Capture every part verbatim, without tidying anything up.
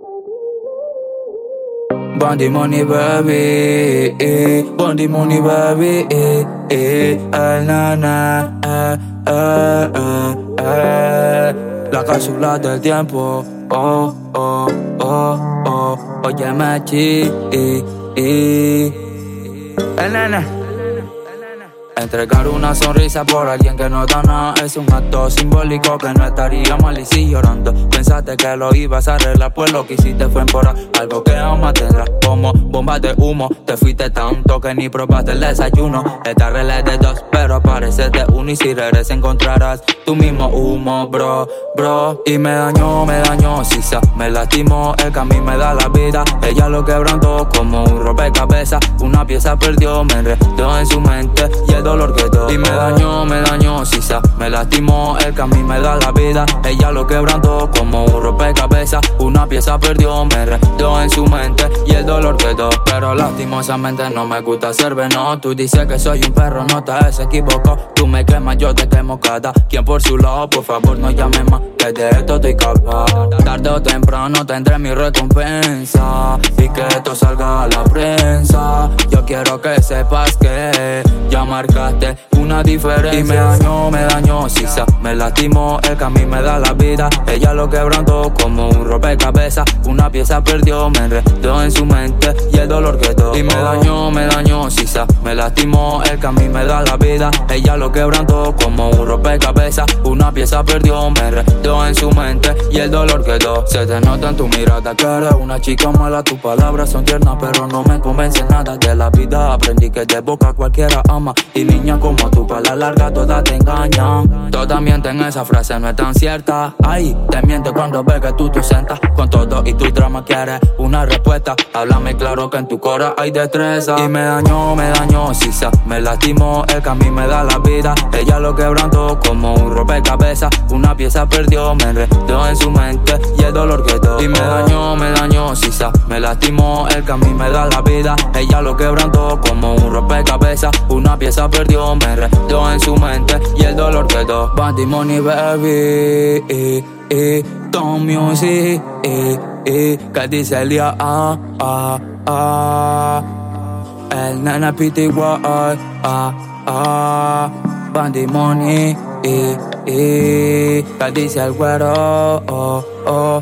Bondi money baby, eh, Bondi money baby, eh, eh, eh, na na, eh, eh, eh, eh. La cápsula del tiempo, oh, oh, oh, oh, oye machi, eh, eh, eh, nana. Entregar una sonrisa por alguien que no da nada es un acto simbólico que no estaría mal y si llorando pensaste que lo ibas a arreglar, pues lo que hiciste fue emporar algo que aún tendrás como bombas de humo. Te fuiste tanto que ni probaste el desayuno. Esta regla es de dos, pero pareces de uno y si regresas encontrarás tu mismo humo, bro, bro. Y me dañó, me dañó, sisa, me lastimó, el que a mí me da la vida. Ella lo quebrantó como un rompecabezas, una pieza perdió, me enredó en su mente y el dolor que todo. Y me dañó, me dañó, sisa, me lastimó, el que a mí me da la vida. Ella lo quebrantó como un rompecabezas, una pieza perdió, me enredó en su mente y el dolor que todo. Pero lastimosamente no me gusta ser veneno. Tú dices que soy un perro, no te se equivocó. Tú me quemas, yo te quemo cada quien por su lado. Por favor no llames más, que de esto estoy capaz. Tarde o temprano tendré mi recompensa y que esto salga a la prensa. Yo quiero que sepas que ya marcaste una diferencia. Y me dañó, me dañó, sisa, me lastimó, el que a mí me da la vida. Ella lo quebrantó como un rompecabezas, una pieza perdió, me enredó en su mente y el dolor que todo. Y me dañó, me dañó, sisa, me lastimó, el que a mí me da la vida. Ella lo quebrantó como un rompecabezas, una pieza perdió, me enredó en su mente y el dolor que todo. Se te nota en tu mirada que eres una chica mala. Tus palabras son tiernas pero no me convencen nada de la vida. Aprendí que de boca cualquiera ama y niña como tú para la larga todas te engañan. Todas mienten, esa frase no es tan cierta. Ay, te miente cuando ves que tú te sentas con todo y tu drama quieres una respuesta. Háblame claro que en tu cora hay destreza. Y me dañó, me dañó, sisa, me lastimó, el que a mí me da la vida. Ella lo quebrantó como un rompecabezas, una pieza perdió, me enredó en su mente y el dolor que todo. Y me dañó, me dañó, sisa, me lastimó, el que a mí me da la vida. Ella lo quebrantó como un rompecabezas, una pieza perdió, me enredó en su mente y el dolor que todo. Bondi money baby, eh, eh, Tom Music, eh, eh, que dice el día, ah, ah, ah. El nena P T Y, ah, ah. Bondi money, eh, eh, que dice el güero, oh, oh,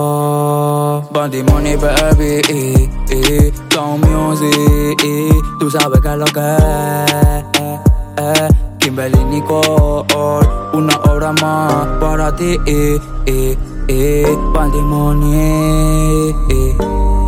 oh. Bondi money baby, eh, eh, Tom Music, eh, tú sabes que es lo que es, eh, eh. Kimberly Nicole, una obra más para ti, eh, eh, eh. Bondi money, eh.